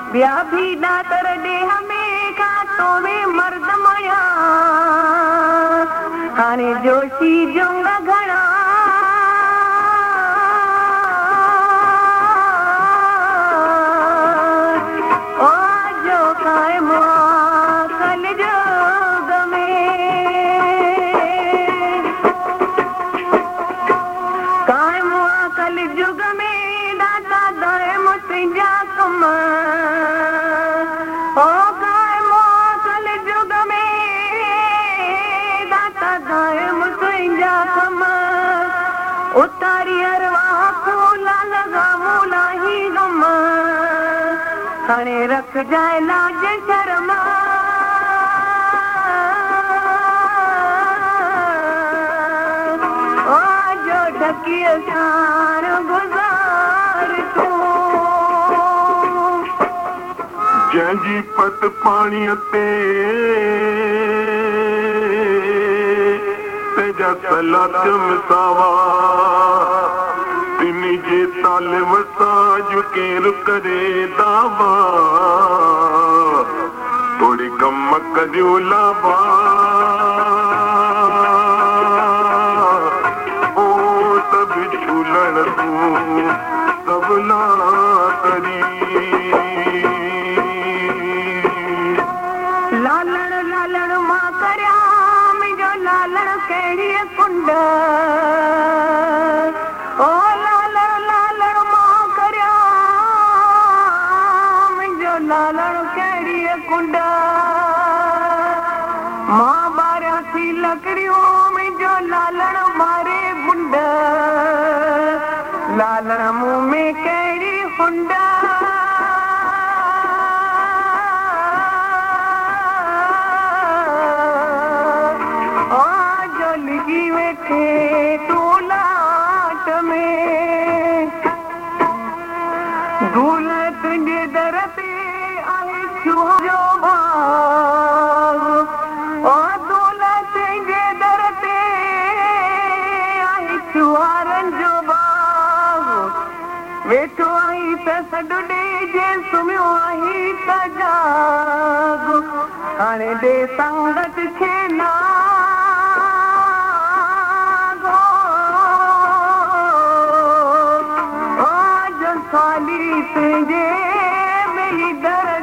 ॿिया बि ॾातर ॾेह में खातो में मर्द मया हाणे जोशी जोंग घणा ओ जो कायम कल जोग में कायम कल जुग में दाता दायम तुंहिंजा कम ओ कायम कल जुग में दाता दायम तुंहिंजा कम उतारी अरवाह फूला लॻा मूला ही गम हाणे रख जाए लाज शर्म ओ जो ढकी सार गुज़ार तूं जंहिंजी पत पाणीअ ते तेजा सलात मिसावा तिन जे तालिब सां जो केरु करे दावा थोड़ी कम करियो लावा ओ सभ झूलण तूं सभ ना करी लालण लालण मां करिया मुंहिंजो लालण कहिड़ी कुंड ओ लालण लालण मां करिया मुंहिंजो लालण कहिड़ी कुंड मां ॿारियां थी लकड़ियूं मुंहिंजो लालण मारे बुंड लालण मुंहुं में कहिड़ी हुंड लिखी वेठे तूं लाट में धूल तुंहिंजे दर ते आहे छुआ जो भाग ओ धूल तुंहिंजे दर ते आहे छुआरनि जो भाग वेठो आई त सॾु ॾे सुम्हियो आई त जाग हाणे ॾे संगत खे ना तुंहिंजे में दर